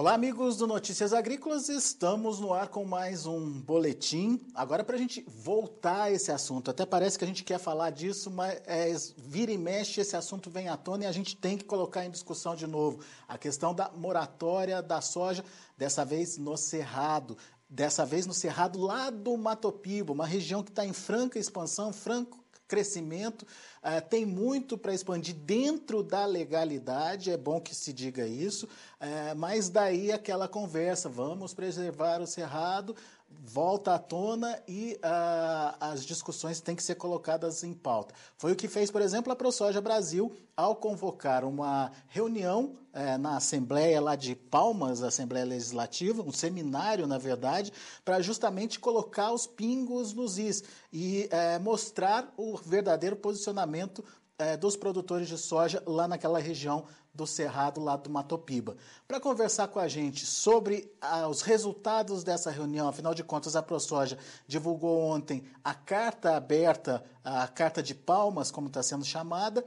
Olá, amigos do Notícias Agrícolas, estamos no ar com mais um boletim. Agora, para a gente voltar a esse assunto, até parece que a gente quer falar disso, mas vira e mexe, esse assunto vem à tona e a gente tem que colocar em discussão de novo a questão da moratória da soja, dessa vez no Cerrado. Dessa vez no Cerrado lá do Mato Piba, uma região que está em franca expansão, franco crescimento, tem muito para expandir dentro da legalidade, é bom que se diga isso, mas daí aquela conversa, vamos preservar o Cerrado, volta à tona e as discussões têm que ser colocadas em pauta. Foi o que fez, por exemplo, a ProSoja Brasil ao convocar uma reunião na Assembleia lá de Palmas, Assembleia Legislativa, um seminário, na verdade, para justamente colocar os pingos nos is e mostrar o verdadeiro posicionamento dos produtores de soja lá naquela região do Cerrado, lá do Mato Piba. Para conversar com a gente sobre os resultados dessa reunião, afinal de contas a ProSoja divulgou ontem a carta aberta, a carta de Palmas, como está sendo chamada,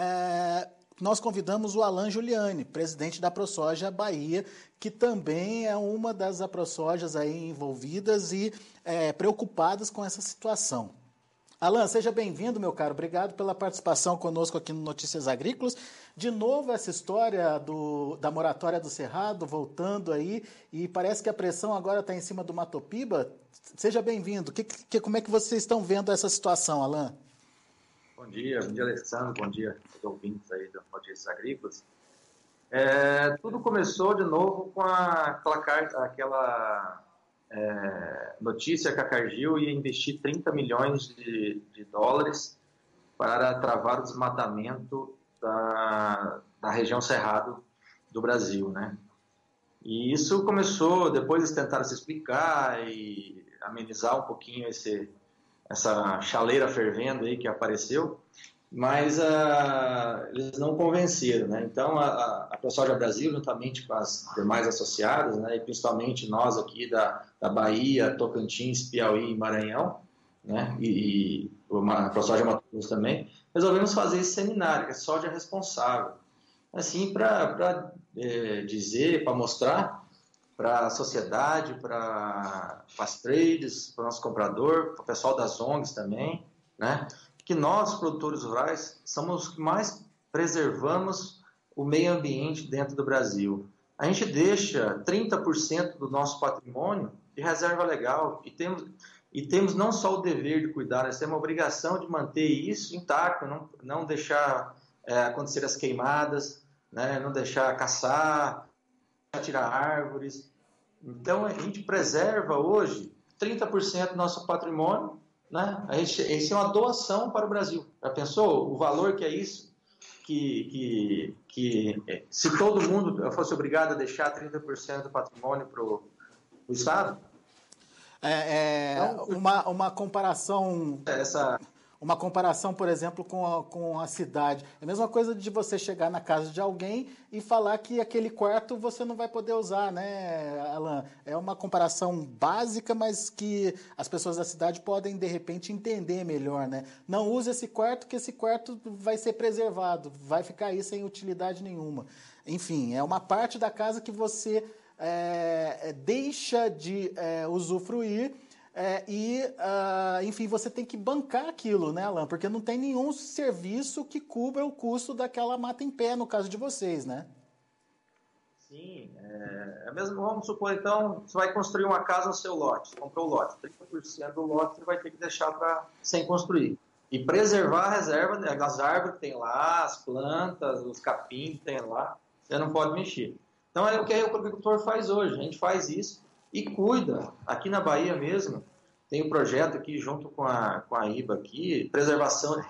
nós convidamos o Alan Giuliani, presidente da ProSoja Bahia, que também é uma das ProSojas aí envolvidas e preocupadas com essa situação. Alan, seja bem-vindo, meu caro. Obrigado pela participação conosco aqui no Notícias Agrícolas. De novo, essa história da moratória do Cerrado, voltando aí, e parece que a pressão agora está em cima do Mato Piba. Seja bem-vindo. Como é que vocês estão vendo essa situação, Alan? Bom dia, Alessandro. Bom dia aos ouvintes aí do Notícias Agrícolas. Tudo começou de novo com aquela notícia que a Cargill ia investir 30 milhões de dólares para travar o desmatamento da região Cerrado do Brasil, né? E isso começou, depois eles tentaram se explicar e amenizar um pouquinho essa chaleira fervendo aí que apareceu, mas eles não convenceram, né? Então a ProSoja Brasil, juntamente com as demais associadas, né, e principalmente nós aqui da Bahia, Tocantins, Piauí e Maranhão, né, e a ProSoja Mato Grosso também, resolvemos fazer esse seminário, que é soja responsável, assim, para dizer, para mostrar para a sociedade, para as trades, para o nosso comprador, para o pessoal das ONGs também, né, que nós, produtores rurais, somos os que mais preservamos o meio ambiente dentro do Brasil. A gente deixa 30% do nosso patrimônio de reserva legal e temos não só o dever de cuidar, nós temos a obrigação de manter isso intacto, não deixar acontecer as queimadas, né, não deixar caçar, tirar árvores. Então, a gente preserva hoje 30% do nosso patrimônio, né? Isso é uma doação para o Brasil. Já pensou o valor que é isso? Que se todo mundo fosse obrigado a deixar 30% do patrimônio para o Estado? Então, uma comparação... Uma comparação, por exemplo, com a cidade. É a mesma coisa de você chegar na casa de alguém e falar que aquele quarto você não vai poder usar, né, Alan? É uma comparação básica, mas que as pessoas da cidade podem, de repente, entender melhor, né? Não use esse quarto, que esse quarto vai ser preservado, vai ficar aí sem utilidade nenhuma. Enfim, é uma parte da casa que você deixa de usufruir. Enfim, você tem que bancar aquilo, né, Alan? Porque não tem nenhum serviço que cubra o custo daquela mata em pé, no caso de vocês, né? Sim, mesmo, vamos supor, então, você vai construir uma casa no seu lote, você comprou o lote, 30% do lote você vai ter que deixar sem construir. E preservar a reserva, né, as árvores que tem lá, as plantas, os capim que tem lá, você não pode mexer. Então, é o que o agricultor faz hoje, a gente faz isso e cuida. Aqui na Bahia mesmo, tem um projeto aqui junto com a IBA aqui, de preservação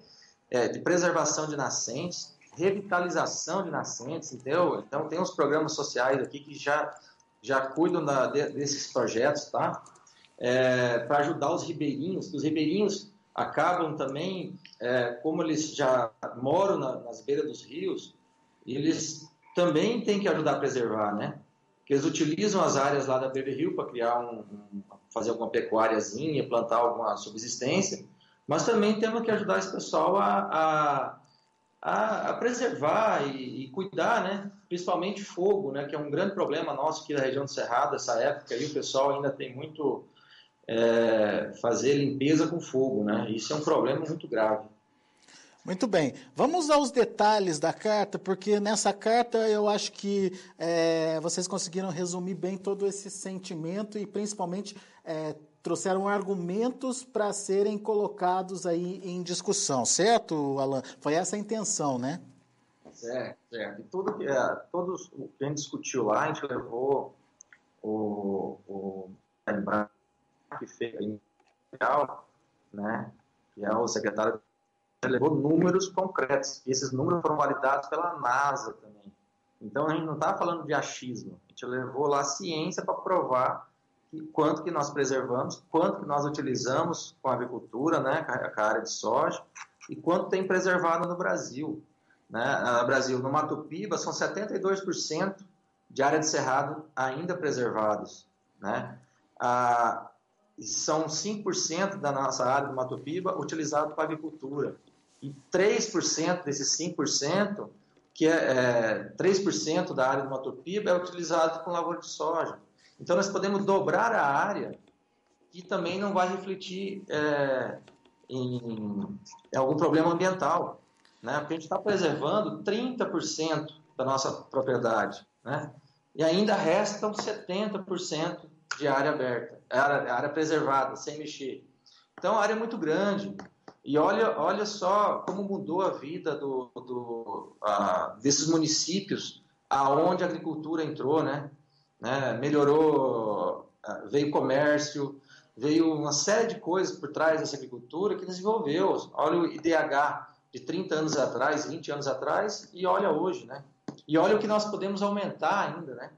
de nascentes, revitalização de nascentes, entendeu? Então tem uns programas sociais aqui que já cuidam desses projetos, tá? Para ajudar os ribeirinhos. Os ribeirinhos acabam também, como eles já moram nas beiras dos rios, eles também têm que ajudar a preservar, né? Que eles utilizam as áreas lá da beira do rio para criar fazer alguma pecuáriazinha, plantar alguma subsistência, mas também temos que ajudar esse pessoal a a preservar e cuidar, né? Principalmente fogo, né? Que é um grande problema nosso aqui da região do Cerrado, essa época aí o pessoal ainda tem muito fazer limpeza com fogo, né? Isso é um problema muito grave. Muito bem. Vamos aos detalhes da carta, porque nessa carta eu acho que vocês conseguiram resumir bem todo esse sentimento e principalmente trouxeram argumentos para serem colocados aí em discussão, certo, Alan? Foi essa a intenção, né? Certo. E todos que a gente discutiu lá, a gente levou o que fez né? Que é o secretário, levou números concretos. E esses números foram validados pela NASA também. Então, a gente não está falando de achismo. A gente levou lá a ciência para provar quanto que nós preservamos, quanto que nós utilizamos com a agricultura, né, com a área de soja, e quanto tem preservado no Brasil. Né? No Brasil, no Mato Piba, são 72% de área de cerrado ainda preservados. Né? São 5% da nossa área do Mato Piba utilizado para agricultura. E 3% desses 5%, que 3% da área do Mato Piba é utilizado com lavoura de soja. Então, nós podemos dobrar a área e também não vai refletir em algum problema ambiental. Né? Porque a gente está preservando 30% da nossa propriedade. Né? E ainda restam 70% de área aberta, área preservada, sem mexer. Então, a área é muito grande. E olha só como mudou a vida desses municípios aonde a agricultura entrou, né? Melhorou, veio comércio, veio uma série de coisas por trás dessa agricultura que desenvolveu. Olha o IDH de 30 anos atrás, 20 anos atrás, e olha hoje, né? E olha o que nós podemos aumentar ainda, né?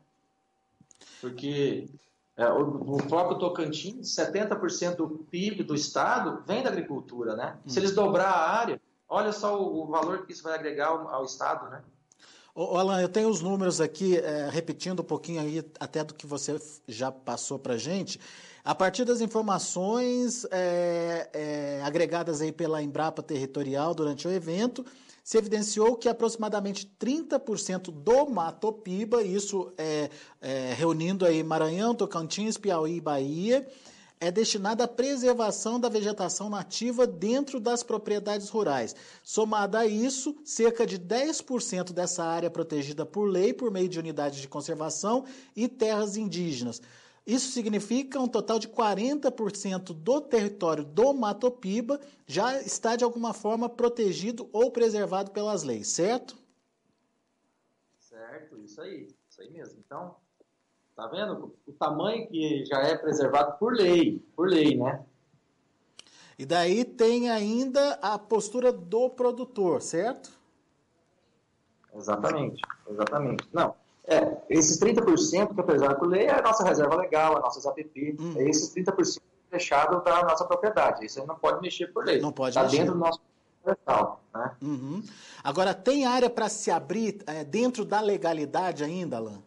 Porque o próprio Tocantins, 70% do PIB do estado vem da agricultura, né? Se eles dobrar a área, olha só o valor que isso vai agregar ao estado, né? Alan, eu tenho os números aqui, repetindo um pouquinho aí até do que você já passou para a gente. A partir das informações agregadas aí pela Embrapa Territorial durante o evento, se evidenciou que aproximadamente 30% do Mato Piba, isso reunindo aí Maranhão, Tocantins, Piauí e Bahia, é destinada à preservação da vegetação nativa dentro das propriedades rurais. Somada a isso, cerca de 10% dessa área é protegida por lei por meio de unidades de conservação e terras indígenas. Isso significa um total de 40% do território do Mato Piba já está de alguma forma protegido ou preservado pelas leis, certo? Certo, isso aí mesmo. Então, tá vendo o tamanho que já é preservado por lei, né? E daí tem ainda a postura do produtor, certo? Exatamente. Não, esses 30% que é preservado por lei é a nossa reserva legal, a nossas APP, é esses 30% fechado da nossa propriedade. Isso aí não pode mexer por lei. Não pode mexer. Está dentro do nosso local, né? Uhum. Agora, tem área para se abrir dentro da legalidade ainda, Alan?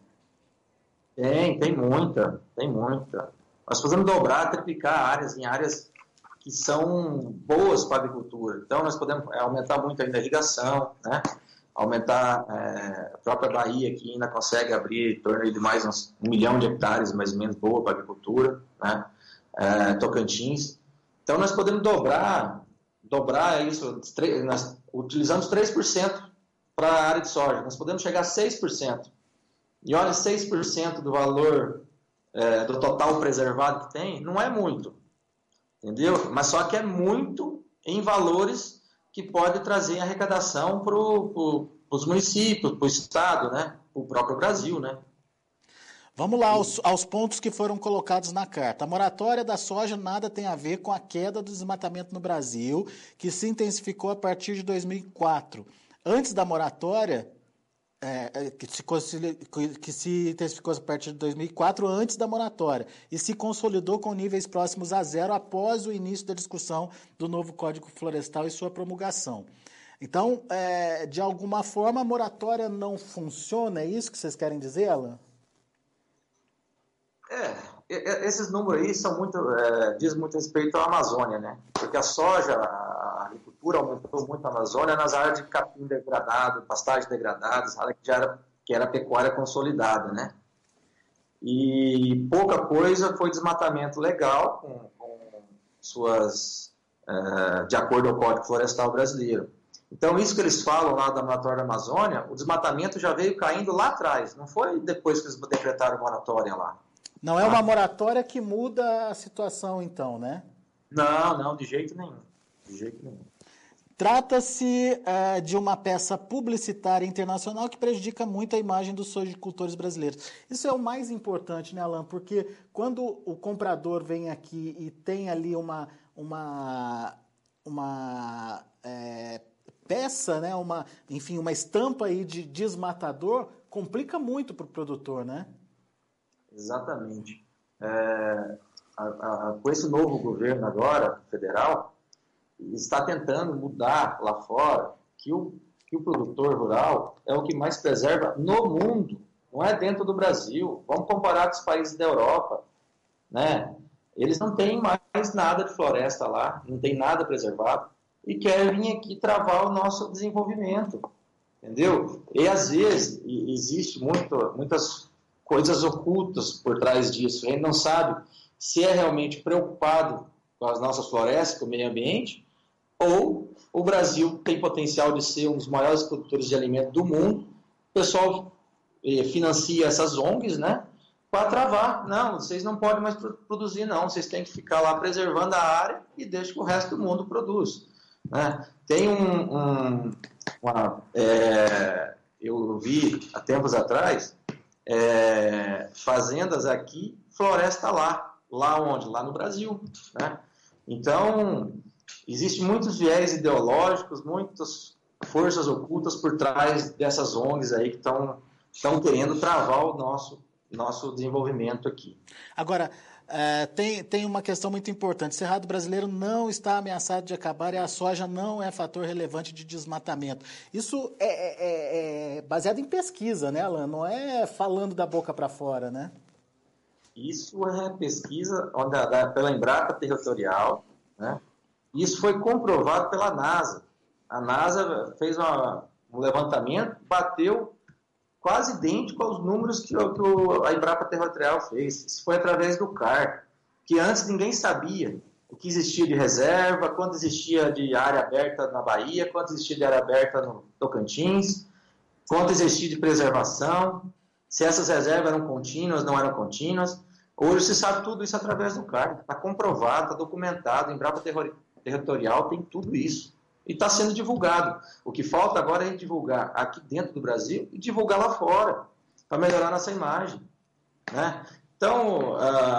Tem muita. Nós podemos dobrar, triplicar áreas em áreas que são boas para a agricultura. Então, nós podemos aumentar muito ainda a irrigação, né? Aumentar a própria Bahia, que ainda consegue abrir em torno de mais uns 1 milhão de hectares, mais ou menos, boa para a agricultura, né? Tocantins. Então, nós podemos dobrar isso, nós utilizamos 3% para a área de soja, nós podemos chegar a 6%. E olha, 6% do valor do total preservado que tem, não é muito, entendeu? Mas só que é muito em valores que pode trazer arrecadação para os municípios, para o estado, né? Para o próprio Brasil, né? Vamos lá aos pontos que foram colocados na carta. A moratória da soja nada tem a ver com a queda do desmatamento no Brasil, que se intensificou a partir de 2004. Antes da moratória, que se intensificou a partir de 2004, antes da moratória, e se consolidou com níveis próximos a zero após o início da discussão do novo Código Florestal e sua promulgação. Então, de alguma forma, a moratória não funciona, é isso que vocês querem dizer, Alan? Esses números aí são diz muito respeito à Amazônia, né? Porque a soja, a agricultura aumentou muito na Amazônia nas áreas de capim degradado, pastagem degradadas, área que era pecuária consolidada, né? E pouca coisa foi desmatamento legal, com suas, de acordo com o Código Florestal Brasileiro. Então, isso que eles falam lá da moratória da Amazônia, o desmatamento já veio caindo lá atrás, não foi depois que eles decretaram moratória lá. Não é uma moratória que muda a situação, então, né? Não, de jeito nenhum. De jeito nenhum. Trata-se de uma peça publicitária internacional que prejudica muito a imagem dos sojicultores brasileiros. Isso é o mais importante, né, Alan? Porque quando o comprador vem aqui e tem ali uma peça, né, enfim, uma estampa aí de desmatador, complica muito para o produtor, né? Exatamente. Com esse novo governo agora, federal, está tentando mudar lá fora que o produtor rural é o que mais preserva no mundo, não é dentro do Brasil. Vamos comparar com os países da Europa, né? Eles não têm mais nada de floresta lá, não tem nada preservado e querem vir aqui travar o nosso desenvolvimento, entendeu? E às vezes existe muitas coisas ocultas por trás disso. A gente não sabe se é realmente preocupado com as nossas florestas, com o meio ambiente, ou o Brasil tem potencial de ser um dos maiores produtores de alimento do mundo. O pessoal financia essas ONGs, né, para travar. Não, vocês não podem mais produzir, não. Vocês têm que ficar lá preservando a área e deixa que o resto do mundo produz. Né? Tem eu vi há tempos atrás fazendas aqui, floresta lá onde? Lá no Brasil. Né? Então, existem muitos viés ideológicos, muitas forças ocultas por trás dessas ONGs aí que estão querendo travar o nosso desenvolvimento aqui. Agora, tem uma questão muito importante. O Cerrado brasileiro não está ameaçado de acabar e a soja não é fator relevante de desmatamento. Isso é baseado em pesquisa, né, Alan? Não é falando da boca para fora, né? Isso é pesquisa pela Embrapa Territorial, né? Isso foi comprovado pela NASA. A NASA fez um levantamento, bateu quase idêntico aos números que a Embrapa Territorial fez. Isso foi através do CAR, que antes ninguém sabia o que existia de reserva, quanto existia de área aberta na Bahia, quanto existia de área aberta no Tocantins, quanto existia de preservação, se essas reservas eram contínuas, não eram contínuas. Hoje se sabe tudo isso através do CAR. Está comprovado, está documentado, a Embrapa Territorial tem tudo isso. E está sendo divulgado. O que falta agora é divulgar aqui dentro do Brasil e divulgar lá fora, para melhorar nossa imagem. Né? Então,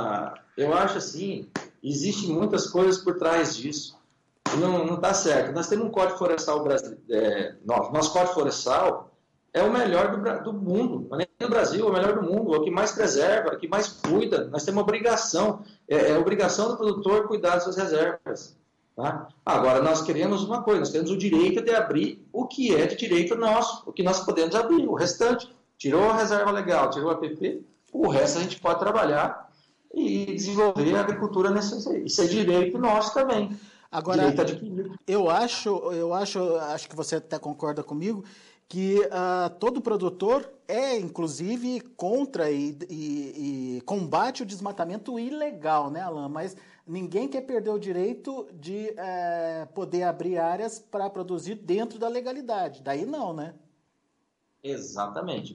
eu acho assim, existem muitas coisas por trás disso. Não está certo. Nós temos um Código Florestal brasileiro. Nosso Código Florestal é o melhor do mundo. Não é nem do Brasil, é o melhor do mundo. É o que mais preserva, é o que mais cuida. Nós temos uma obrigação. É obrigação do produtor cuidar das suas reservas. Tá? Agora, nós queremos uma coisa, nós temos o direito de abrir o que é de direito nosso, o que nós podemos abrir, o restante. Tirou a reserva legal, tirou a APP, o resto a gente pode trabalhar e desenvolver a agricultura necessária. Isso é direito nosso também. Agora, direito adquirido. Eu acho que você até concorda comigo, que todo produtor é, inclusive, contra e combate o desmatamento ilegal, né, Alan? Mas ninguém quer perder o direito de poder abrir áreas para produzir dentro da legalidade. Daí não, né? Exatamente.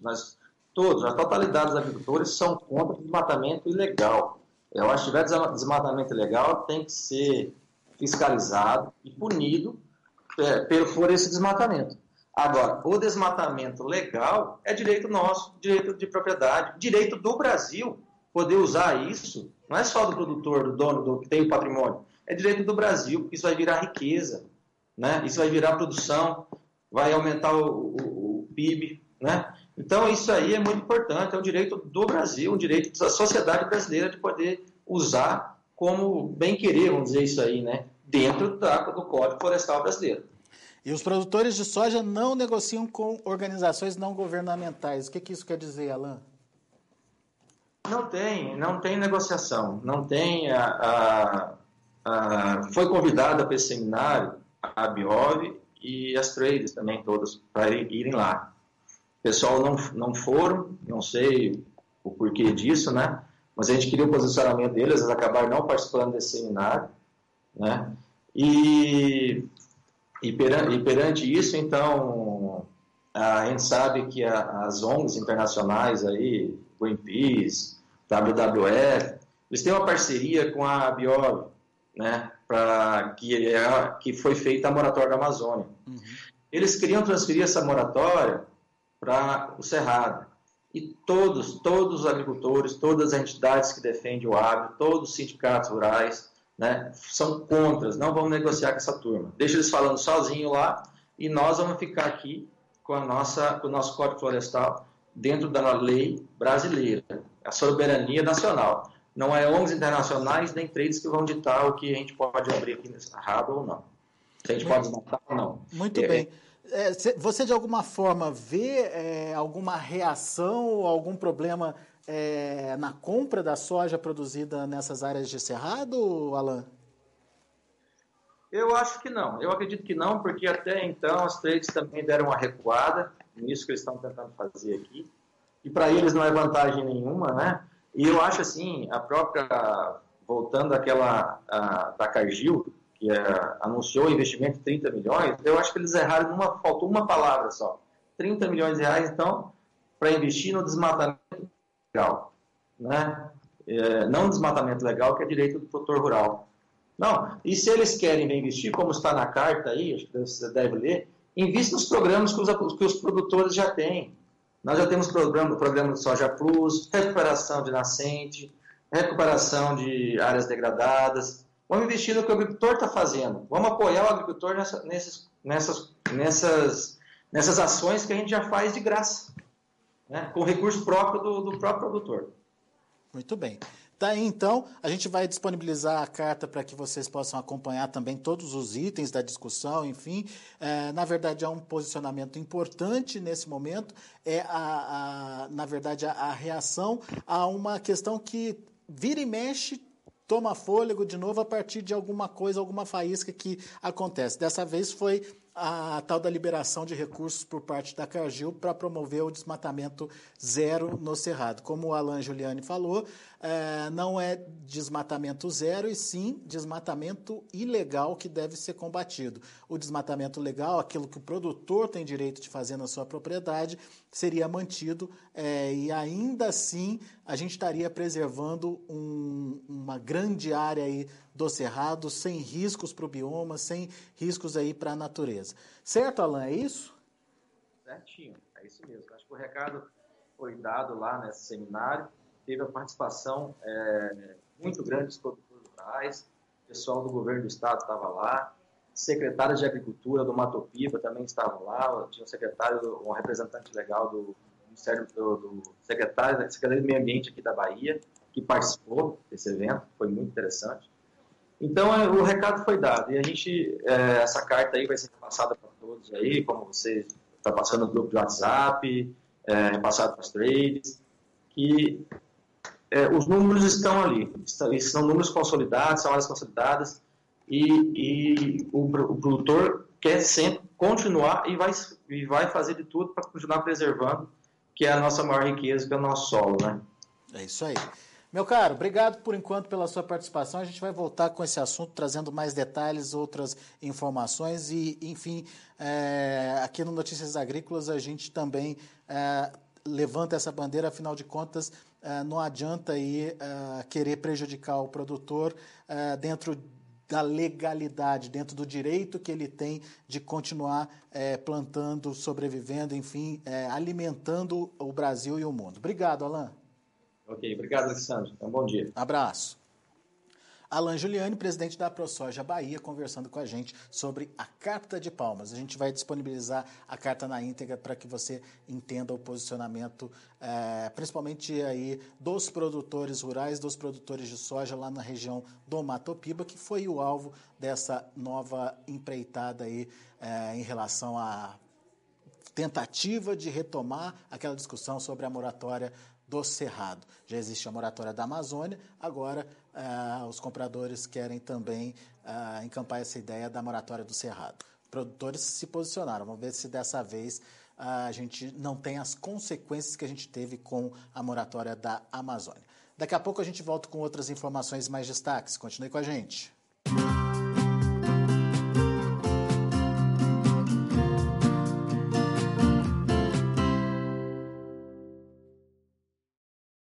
A totalidade dos agricultores são contra o desmatamento ilegal. Eu acho que se tiver desmatamento ilegal, tem que ser fiscalizado e punido por esse desmatamento. Agora, o desmatamento legal é direito nosso, direito de propriedade, direito do Brasil poder usar isso. Não é só do produtor, do dono, que tem o patrimônio. É direito do Brasil, porque isso vai virar riqueza, né? Isso vai virar produção, vai aumentar o PIB, né? Então, isso aí é muito importante. É um direito do Brasil, um direito da sociedade brasileira de poder usar como bem querer, vamos dizer isso aí, né? Dentro do Código Florestal Brasileiro. E os produtores de soja não negociam com organizações não governamentais. O que isso quer dizer, Alan? Não tem negociação. Não tem. Foi convidada para esse seminário a Biov e as traders também, todas, para irem lá. O pessoal não foram, não sei o porquê disso, né? Mas a gente queria o posicionamento deles, eles acabaram não participando desse seminário, né? E perante isso, então, a gente sabe que as ONGs internacionais aí, Greenpeace, WWF, eles têm uma parceria com a Biov, né? Que foi feita a moratória da Amazônia. Uhum. Eles queriam transferir essa moratória para o Cerrado. E todos os agricultores, todas as entidades que defendem o agro, todos os sindicatos rurais, né, são contras, não vamos negociar com essa turma. Deixa eles falando sozinho lá e nós vamos ficar aqui com o nosso Código Florestal dentro da lei brasileira, a soberania nacional. Não é ONGs internacionais nem trades que vão ditar o que a gente pode abrir aqui nesse Cerrado ou não. Se a gente pode desmatar ou não. Muito bem. Você, de alguma forma, vê alguma reação ou algum problema na compra da soja produzida nessas áreas de Cerrado, Alan? Eu acho que não. Eu acredito que não, porque até então as trades também deram uma recuada nisso que eles estão tentando fazer aqui. E para eles não é vantagem nenhuma, né? E eu acho assim, voltando àquela da Cargill, que anunciou o investimento de 30 milhões, eu acho que eles erraram, faltou uma palavra só. 30 milhões de reais, então, para investir no desmatamento legal. Né? Não desmatamento legal, que é direito do produtor rural. Não, e se eles querem investir, como está na carta aí, acho que você deve ler, invista nos programas que os produtores já têm. Nós já temos programa de Soja Plus, recuperação de nascente, recuperação de áreas degradadas. Vamos investir no que o agricultor está fazendo. Vamos apoiar o agricultor nessas ações que a gente já faz de graça, né? Com recurso próprio do próprio produtor. Muito bem. Tá aí, então, a gente vai disponibilizar a carta para que vocês possam acompanhar também todos os itens da discussão, enfim. Na verdade, há um posicionamento importante nesse momento, na verdade, a reação a uma questão que vira e mexe, toma fôlego de novo a partir de alguma coisa, alguma faísca que acontece. Dessa vez foi a tal da liberação de recursos por parte da Cargill para promover o desmatamento zero no Cerrado. Como o Alan Giuliani falou, não é desmatamento zero, e sim desmatamento ilegal que deve ser combatido. O desmatamento legal, aquilo que o produtor tem direito de fazer na sua propriedade, seria mantido, e ainda assim a gente estaria preservando uma grande área aí do Cerrado, sem riscos para o bioma, sem riscos aí para a natureza. Certo, Alan, é isso? Certinho, é isso mesmo. Acho que o recado foi dado lá nesse seminário, teve a participação muito grande dos produtores rurais, o pessoal do governo do estado estava lá, secretários de agricultura do Mato Piba também estavam lá, tinha um representante legal do Ministério do secretário da Secretaria do Meio Ambiente aqui da Bahia, que participou desse evento, foi muito interessante. Então, o recado foi dado, e a gente, essa carta aí vai ser passada para todos aí, como você está passando no grupo de WhatsApp, passado para as trades, que os números estão ali, são números consolidados, são áreas consolidadas, e o produtor quer sempre continuar e vai fazer de tudo para continuar preservando, que é a nossa maior riqueza, que é o nosso solo, né? É isso aí. Meu caro, obrigado por enquanto pela sua participação. A gente vai voltar com esse assunto, trazendo mais detalhes, outras informações e, enfim, aqui no Notícias Agrícolas a gente também levanta essa bandeira, afinal de contas, não adianta aí querer prejudicar o produtor dentro da legalidade, dentro do direito que ele tem de continuar plantando, sobrevivendo, enfim, alimentando o Brasil e o mundo. Obrigado, Alan. Ok, obrigado, Alessandro. Então, bom dia. Abraço. Alan Giuliani, presidente da ProSoja Bahia, conversando com a gente sobre a Carta de Palmas. A gente vai disponibilizar a carta na íntegra para que você entenda o posicionamento, principalmente aí dos produtores rurais, dos produtores de soja lá na região do Mato Piba, que foi o alvo dessa nova empreitada aí em relação à tentativa de retomar aquela discussão sobre a moratória do Cerrado. Já existe a moratória da Amazônia, agora os compradores querem também encampar essa ideia da moratória do Cerrado. Produtores se posicionaram, vamos ver se dessa vez a gente não tem as consequências que a gente teve com a moratória da Amazônia. Daqui a pouco a gente volta com outras informações mais destaques. Continue com a gente.